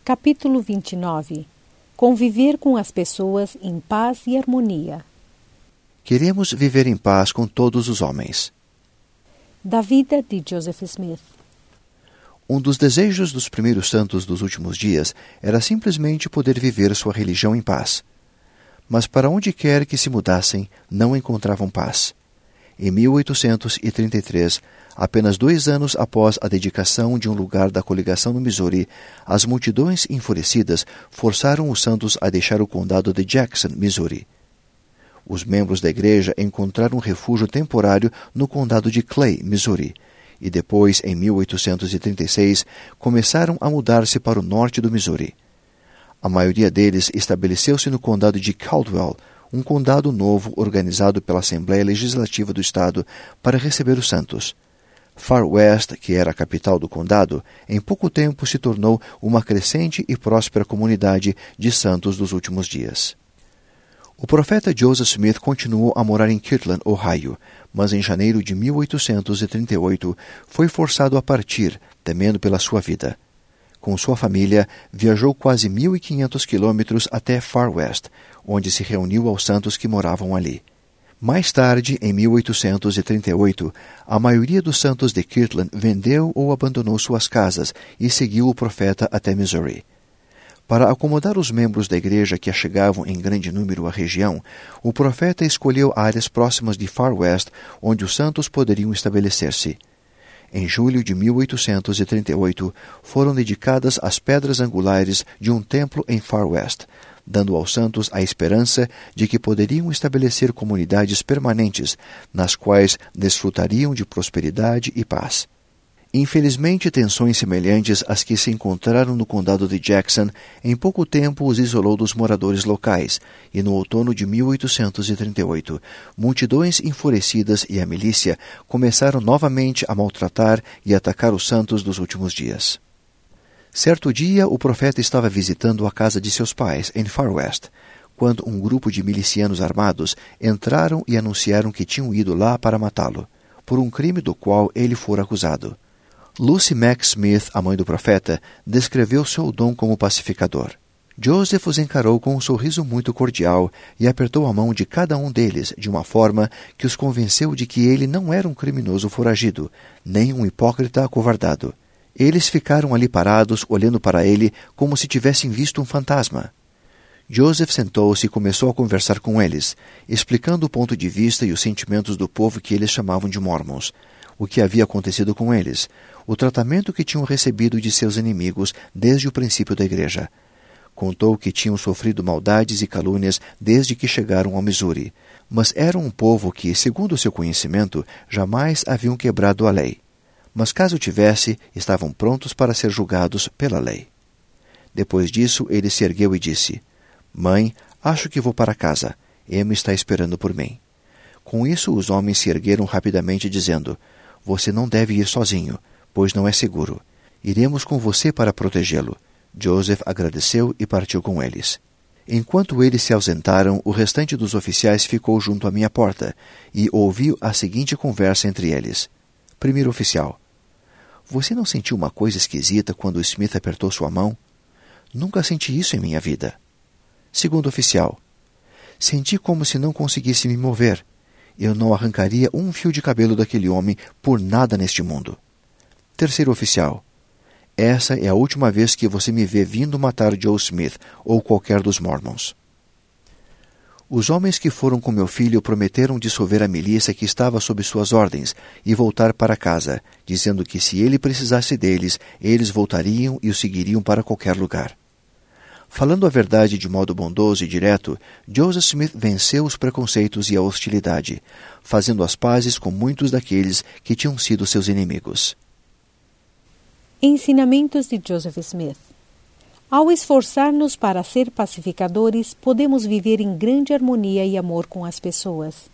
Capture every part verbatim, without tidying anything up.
Capítulo vinte e nove. Conviver com as pessoas em paz e harmonia. Queremos viver em paz com todos os homens. Da vida de Joseph Smith. Um dos desejos dos primeiros santos dos últimos dias era simplesmente poder viver sua religião em paz. Mas para onde quer que se mudassem, não encontravam paz. Em mil oitocentos e trinta e três, apenas dois anos após a dedicação de um lugar da coligação no Missouri, as multidões enfurecidas forçaram os santos a deixar o condado de Jackson, Missouri. Os membros da igreja encontraram refúgio temporário no condado de Clay, Missouri, e depois, em mil oitocentos e trinta e seis, começaram a mudar-se para o norte do Missouri. A maioria deles estabeleceu-se no condado de Caldwell, um condado novo organizado pela Assembleia Legislativa do Estado para receber os santos. Far West, que era a capital do condado, em pouco tempo se tornou uma crescente e próspera comunidade de santos dos últimos dias. O profeta Joseph Smith continuou a morar em Kirtland, Ohio, mas em janeiro de mil oitocentos e trinta e oito foi forçado a partir, temendo pela sua vida. Com sua família, viajou quase mil e quinhentos quilômetros até Far West, onde se reuniu aos santos que moravam ali. Mais tarde, em mil oitocentos e trinta e oito, a maioria dos santos de Kirtland vendeu ou abandonou suas casas e seguiu o profeta até Missouri. Para acomodar os membros da igreja que chegavam em grande número à região, o profeta escolheu áreas próximas de Far West, onde os santos poderiam estabelecer-se. Em julho de mil oitocentos e trinta e oito, foram dedicadas as pedras angulares de um templo em Far West, dando aos santos a esperança de que poderiam estabelecer comunidades permanentes, nas quais desfrutariam de prosperidade e paz. Infelizmente, tensões semelhantes às que se encontraram no condado de Jackson em pouco tempo os isolou dos moradores locais, e no outono de mil oitocentos e trinta e oito, multidões enfurecidas e a milícia começaram novamente a maltratar e atacar os santos dos últimos dias. Certo dia, o profeta estava visitando a casa de seus pais, em Far West, quando um grupo de milicianos armados entraram e anunciaram que tinham ido lá para matá-lo, por um crime do qual ele fora acusado. Lucy Mack Smith, a mãe do profeta, descreveu seu dom como pacificador. Joseph os encarou com um sorriso muito cordial e apertou a mão de cada um deles de uma forma que os convenceu de que ele não era um criminoso foragido, nem um hipócrita acovardado. Eles ficaram ali parados, olhando para ele como se tivessem visto um fantasma. Joseph sentou-se e começou a conversar com eles, explicando o ponto de vista e os sentimentos do povo que eles chamavam de Mormons, o que havia acontecido com eles, o tratamento que tinham recebido de seus inimigos desde o princípio da igreja. Contou que tinham sofrido maldades e calúnias desde que chegaram ao Missouri, mas eram um povo que, segundo seu conhecimento, jamais haviam quebrado a lei. Mas caso tivesse, estavam prontos para ser julgados pela lei. Depois disso, ele se ergueu e disse: "Mãe, acho que vou para casa. Emma está esperando por mim." Com isso, os homens se ergueram rapidamente, dizendo: "Você não deve ir sozinho, pois não é seguro. Iremos com você para protegê-lo." Joseph agradeceu e partiu com eles. Enquanto eles se ausentaram, o restante dos oficiais ficou junto à minha porta e ouviu a seguinte conversa entre eles. Primeiro oficial: "Você não sentiu uma coisa esquisita quando Smith apertou sua mão?" "Nunca senti isso em minha vida." Segundo oficial: "Senti como se não conseguisse me mover. Eu não arrancaria um fio de cabelo daquele homem por nada neste mundo." Terceiro oficial: "Essa é a última vez que você me vê vindo matar Joe Smith ou qualquer dos Mormons." Os homens que foram com meu filho prometeram dissolver a milícia que estava sob suas ordens e voltar para casa, dizendo que se ele precisasse deles, eles voltariam e o seguiriam para qualquer lugar. Falando a verdade de modo bondoso e direto, Joseph Smith venceu os preconceitos e a hostilidade, fazendo as pazes com muitos daqueles que tinham sido seus inimigos. Ensinamentos de Joseph Smith. Ao esforçar-nos para ser pacificadores, podemos viver em grande harmonia e amor com as pessoas.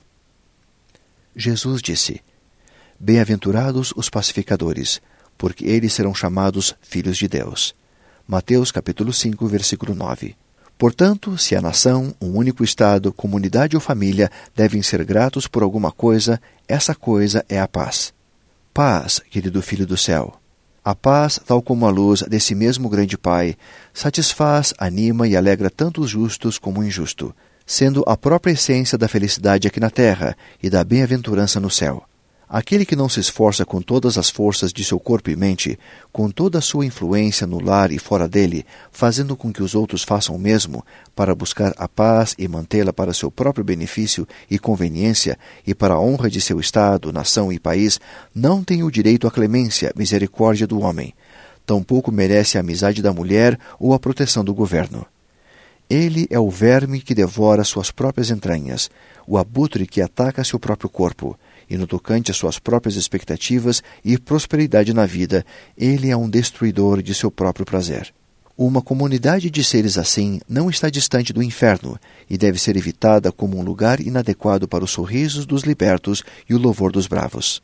Jesus disse: "Bem-aventurados os pacificadores, porque eles serão chamados filhos de Deus." Mateus capítulo cinco, versículo nove. Portanto, se a nação, um único estado, comunidade ou família devem ser gratos por alguma coisa, essa coisa é a paz. Paz, querido filho do céu. A paz, tal como a luz desse mesmo grande Pai, satisfaz, anima e alegra tanto os justos como o injusto, sendo a própria essência da felicidade aqui na terra e da bem-aventurança no céu. Aquele que não se esforça com todas as forças de seu corpo e mente, com toda a sua influência no lar e fora dele, fazendo com que os outros façam o mesmo, para buscar a paz e mantê-la para seu próprio benefício e conveniência, e para a honra de seu estado, nação e país, não tem o direito à clemência, misericórdia do homem. Tampouco merece a amizade da mulher ou a proteção do governo. Ele é o verme que devora suas próprias entranhas, o abutre que ataca seu próprio corpo, e no tocante às suas próprias expectativas e prosperidade na vida, ele é um destruidor de seu próprio prazer. Uma comunidade de seres assim não está distante do inferno e deve ser evitada como um lugar inadequado para os sorrisos dos libertos e o louvor dos bravos.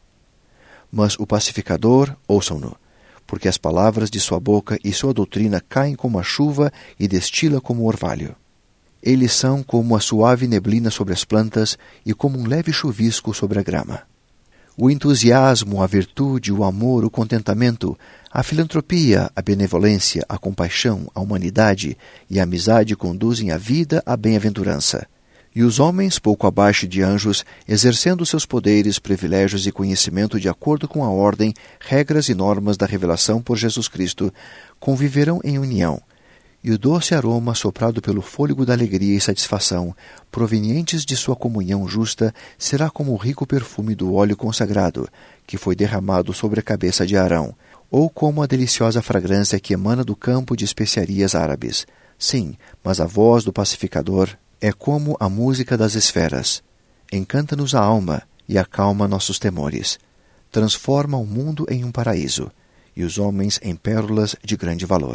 Mas o pacificador, ouçam-no, porque as palavras de sua boca e sua doutrina caem como a chuva e destila como o orvalho. Eles são como a suave neblina sobre as plantas e como um leve chuvisco sobre a grama. O entusiasmo, a virtude, o amor, o contentamento, a filantropia, a benevolência, a compaixão, a humanidade e a amizade conduzem a vida à bem-aventurança. E os homens, pouco abaixo de anjos, exercendo seus poderes, privilégios e conhecimento de acordo com a ordem, regras e normas da revelação por Jesus Cristo, conviverão em união, e o doce aroma soprado pelo fôlego da alegria e satisfação, provenientes de sua comunhão justa, será como o rico perfume do óleo consagrado, que foi derramado sobre a cabeça de Arão, ou como a deliciosa fragrância que emana do campo de especiarias árabes. Sim, mas a voz do pacificador é como a música das esferas. Encanta-nos a alma e acalma nossos temores. Transforma o mundo em um paraíso, e os homens em pérolas de grande valor.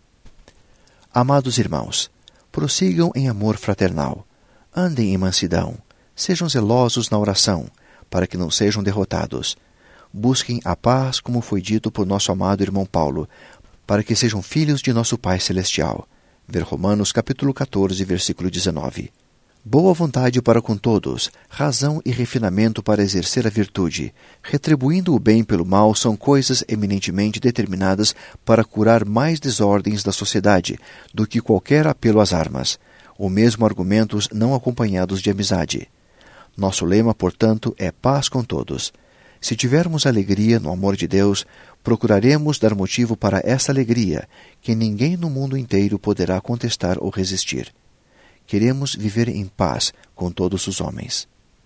Amados irmãos, prossigam em amor fraternal, andem em mansidão, sejam zelosos na oração, para que não sejam derrotados. Busquem a paz, como foi dito por nosso amado irmão Paulo, para que sejam filhos de nosso Pai Celestial. Ver Romanos capítulo catorze, versículo dezenove. Boa vontade para com todos, razão e refinamento para exercer a virtude, retribuindo o bem pelo mal são coisas eminentemente determinadas para curar mais desordens da sociedade do que qualquer apelo às armas, ou mesmo argumentos não acompanhados de amizade. Nosso lema, portanto, é paz com todos. Se tivermos alegria no amor de Deus, procuraremos dar motivo para essa alegria, que ninguém no mundo inteiro poderá contestar ou resistir. Queremos viver em paz com todos os homens.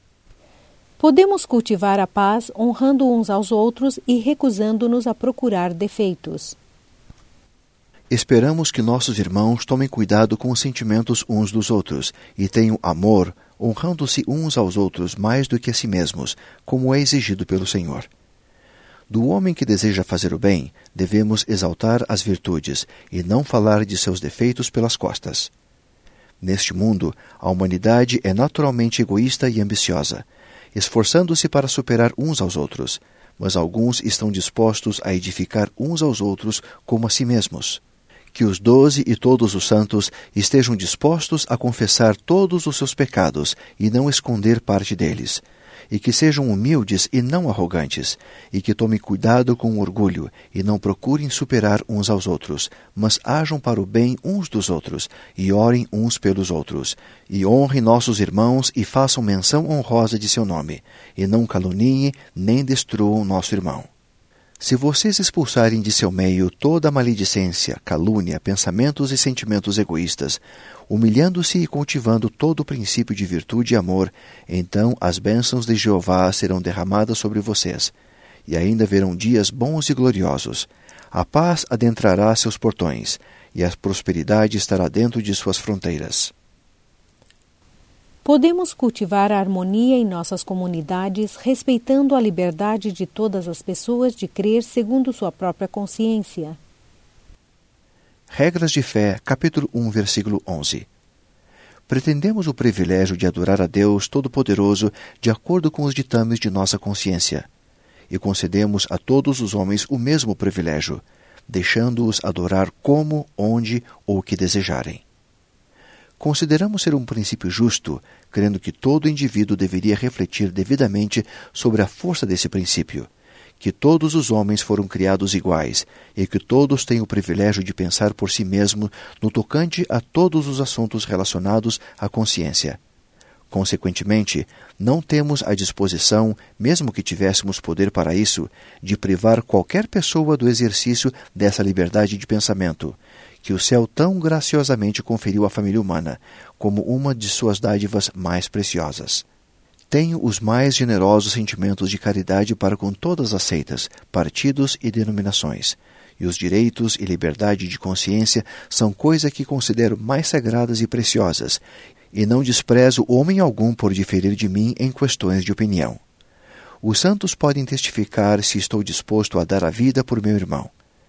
Podemos cultivar a paz honrando uns aos outros e recusando-nos a procurar defeitos. Esperamos que nossos irmãos tomem cuidado com os sentimentos uns dos outros e tenham amor, honrando-se uns aos outros mais do que a si mesmos, como é exigido pelo Senhor. Do homem que deseja fazer o bem, devemos exaltar as virtudes e não falar de seus defeitos pelas costas. Neste mundo, a humanidade é naturalmente egoísta e ambiciosa, esforçando-se para superar uns aos outros, mas alguns estão dispostos a edificar uns aos outros como a si mesmos. Que os doze e todos os santos estejam dispostos a confessar todos os seus pecados e não esconder parte deles, e que sejam humildes e não arrogantes, e que tomem cuidado com o orgulho e não procurem superar uns aos outros, mas ajam para o bem uns dos outros, e orem uns pelos outros, e honrem nossos irmãos e façam menção honrosa de seu nome, e não caluniem nem destruam nosso irmão. Se vocês expulsarem de seu meio toda a maledicência, calúnia, pensamentos e sentimentos egoístas, humilhando-se e cultivando todo o princípio de virtude e amor, então as bênçãos de Jeová serão derramadas sobre vocês, e ainda verão dias bons e gloriosos. A paz adentrará seus portões, e a prosperidade estará dentro de suas fronteiras. Podemos cultivar a harmonia em nossas comunidades, respeitando a liberdade de todas as pessoas de crer segundo sua própria consciência. Regras de Fé, capítulo um, versículo onze. Pretendemos o privilégio de adorar a Deus Todo-Poderoso de acordo com os ditames de nossa consciência, e concedemos a todos os homens o mesmo privilégio, deixando-os adorar como, onde ou o que desejarem. Consideramos ser um princípio justo, crendo que todo indivíduo deveria refletir devidamente sobre a força desse princípio, que todos os homens foram criados iguais e que todos têm o privilégio de pensar por si mesmo no tocante a todos os assuntos relacionados à consciência. Consequentemente, não temos a disposição, mesmo que tivéssemos poder para isso, de privar qualquer pessoa do exercício dessa liberdade de pensamento, que o céu tão graciosamente conferiu à família humana, como uma de suas dádivas mais preciosas. Tenho os mais generosos sentimentos de caridade para com todas as seitas, partidos e denominações, e os direitos e liberdade de consciência são coisas que considero mais sagradas e preciosas, e não desprezo homem algum por diferir de mim em questões de opinião. Os santos podem testificar se estou disposto a dar a vida por meu irmão.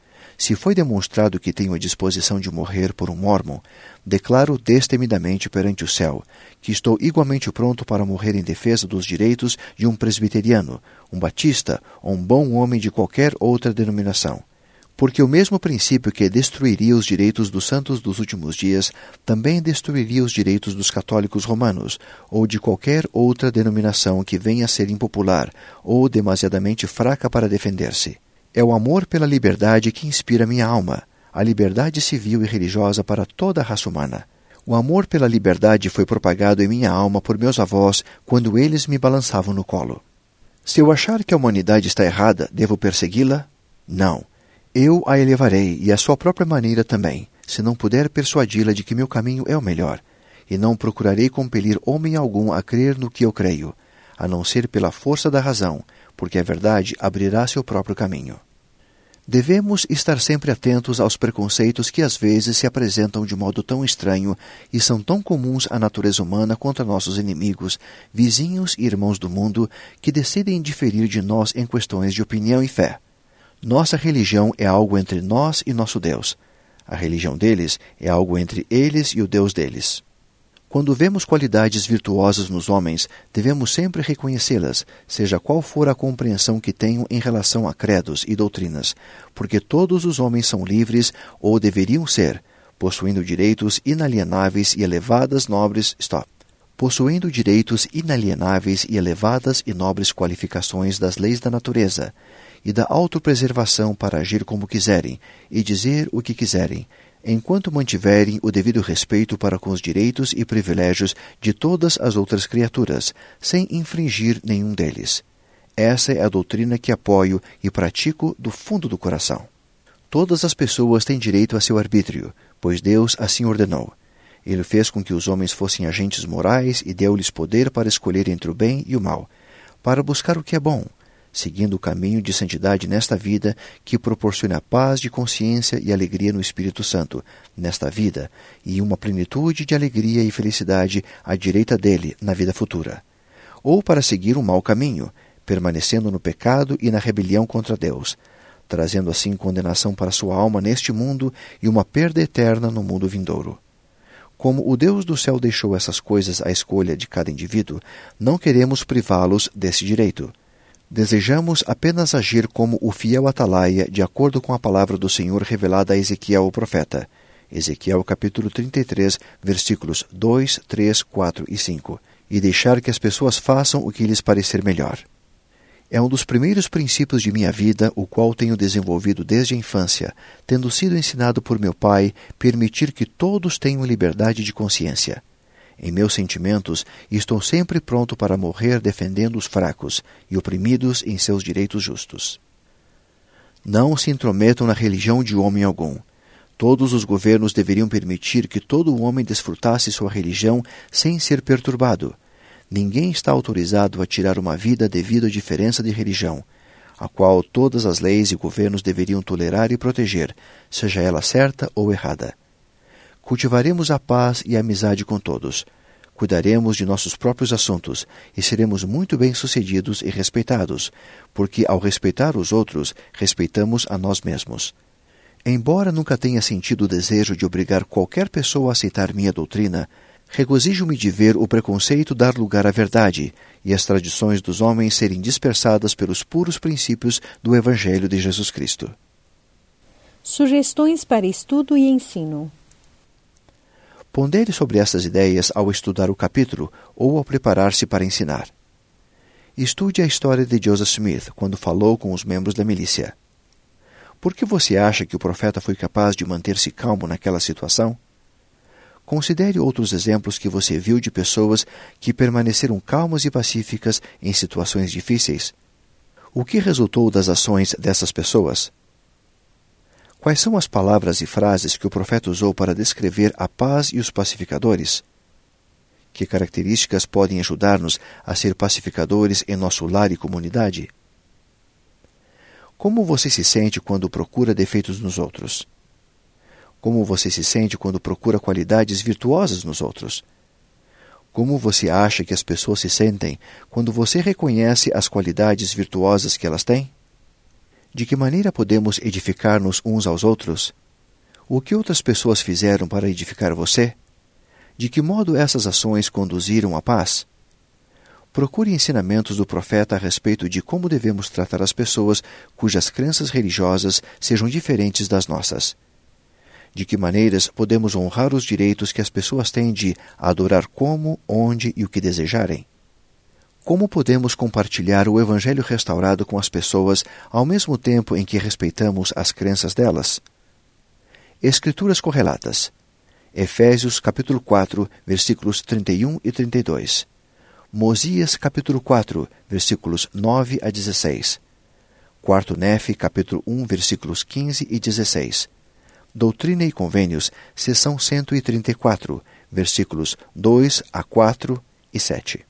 Se foi demonstrado que tenho a disposição de morrer por um mórmon, declaro destemidamente perante o céu que estou igualmente pronto para morrer em defesa dos direitos de um presbiteriano, um batista ou um bom homem de qualquer outra denominação. Porque o mesmo princípio que destruiria os direitos dos santos dos últimos dias também destruiria os direitos dos católicos romanos ou de qualquer outra denominação que venha a ser impopular ou demasiadamente fraca para defender-se. É o amor pela liberdade que inspira minha alma, a liberdade civil e religiosa para toda a raça humana. O amor pela liberdade foi propagado em minha alma por meus avós quando eles me balançavam no colo. Se eu achar que a humanidade está errada, devo persegui-la? Não. Eu a elevarei, e à sua própria maneira também, se não puder persuadi-la de que meu caminho é o melhor, e não procurarei compelir homem algum a crer no que eu creio, a não ser pela força da razão, porque a verdade abrirá seu próprio caminho. Devemos estar sempre atentos aos preconceitos que às vezes se apresentam de modo tão estranho e são tão comuns à natureza humana contra nossos inimigos, vizinhos e irmãos do mundo, que decidem diferir de nós em questões de opinião e fé. Nossa religião é algo entre nós e nosso Deus. A religião deles é algo entre eles e o Deus deles. Quando vemos qualidades virtuosas nos homens, devemos sempre reconhecê-las, seja qual for a compreensão que tenham em relação a credos e doutrinas, porque todos os homens são livres, ou deveriam ser, possuindo direitos inalienáveis e elevadas nobres... Stop. Possuindo direitos inalienáveis e elevadas e nobres qualificações das leis da natureza, e da autopreservação para agir como quiserem e dizer o que quiserem, enquanto mantiverem o devido respeito para com os direitos e privilégios de todas as outras criaturas, sem infringir nenhum deles. Essa é a doutrina que apoio e pratico do fundo do coração. Todas as pessoas têm direito a seu arbítrio, pois Deus assim ordenou. Ele fez com que os homens fossem agentes morais e deu-lhes poder para escolher entre o bem e o mal, para buscar o que é bom, seguindo o caminho de santidade nesta vida que proporciona paz de consciência e alegria no Espírito Santo, nesta vida, e uma plenitude de alegria e felicidade à direita dele na vida futura. Ou para seguir um mau caminho, permanecendo no pecado e na rebelião contra Deus, trazendo assim condenação para sua alma neste mundo e uma perda eterna no mundo vindouro. Como o Deus do céu deixou essas coisas à escolha de cada indivíduo, não queremos privá-los desse direito. Desejamos apenas agir como o fiel atalaia, de acordo com a palavra do Senhor revelada a Ezequiel o profeta. Ezequiel capítulo trinta e três, versículos dois, três, quatro e cinco. E deixar que as pessoas façam o que lhes parecer melhor. É um dos primeiros princípios de minha vida, o qual tenho desenvolvido desde a infância, tendo sido ensinado por meu pai, permitir que todos tenham liberdade de consciência. Em meus sentimentos, estou sempre pronto para morrer defendendo os fracos e oprimidos em seus direitos justos. Não se intrometam na religião de homem algum. Todos os governos deveriam permitir que todo homem desfrutasse sua religião sem ser perturbado. Ninguém está autorizado a tirar uma vida devido à diferença de religião, a qual todas as leis e governos deveriam tolerar e proteger, seja ela certa ou errada. Cultivaremos a paz e a amizade com todos. Cuidaremos de nossos próprios assuntos e seremos muito bem-sucedidos e respeitados, porque ao respeitar os outros, respeitamos a nós mesmos. Embora nunca tenha sentido o desejo de obrigar qualquer pessoa a aceitar minha doutrina, regozijo-me de ver o preconceito dar lugar à verdade e as tradições dos homens serem dispersadas pelos puros princípios do Evangelho de Jesus Cristo. Sugestões para estudo e ensino. Pondere sobre estas ideias ao estudar o capítulo ou ao preparar-se para ensinar. Estude a história de Joseph Smith quando falou com os membros da milícia. Por que você acha que o profeta foi capaz de manter-se calmo naquela situação? Considere outros exemplos que você viu de pessoas que permaneceram calmas e pacíficas em situações difíceis. O que resultou das ações dessas pessoas? Quais são as palavras e frases que o profeta usou para descrever a paz e os pacificadores? Que características podem ajudar-nos a ser pacificadores em nosso lar e comunidade? Como você se sente quando procura defeitos nos outros? Como você se sente quando procura qualidades virtuosas nos outros? Como você acha que as pessoas se sentem quando você reconhece as qualidades virtuosas que elas têm? De que maneira podemos edificar-nos uns aos outros? O que outras pessoas fizeram para edificar você? De que modo essas ações conduziram à paz? Procure ensinamentos do profeta a respeito de como devemos tratar as pessoas cujas crenças religiosas sejam diferentes das nossas. De que maneiras podemos honrar os direitos que as pessoas têm de adorar como, onde e o que desejarem? Como podemos compartilhar o Evangelho restaurado com as pessoas ao mesmo tempo em que respeitamos as crenças delas? Escrituras correlatas. Efésios capítulo quatro, versículos trinta e um e trinta e dois. Mosias capítulo quatro, versículos nove a dezesseis. Quarto Nefe capítulo um, versículos quinze e dezesseis. Doutrina e Convênios, seção cento e trinta e quatro, versículos dois a quatro e sete.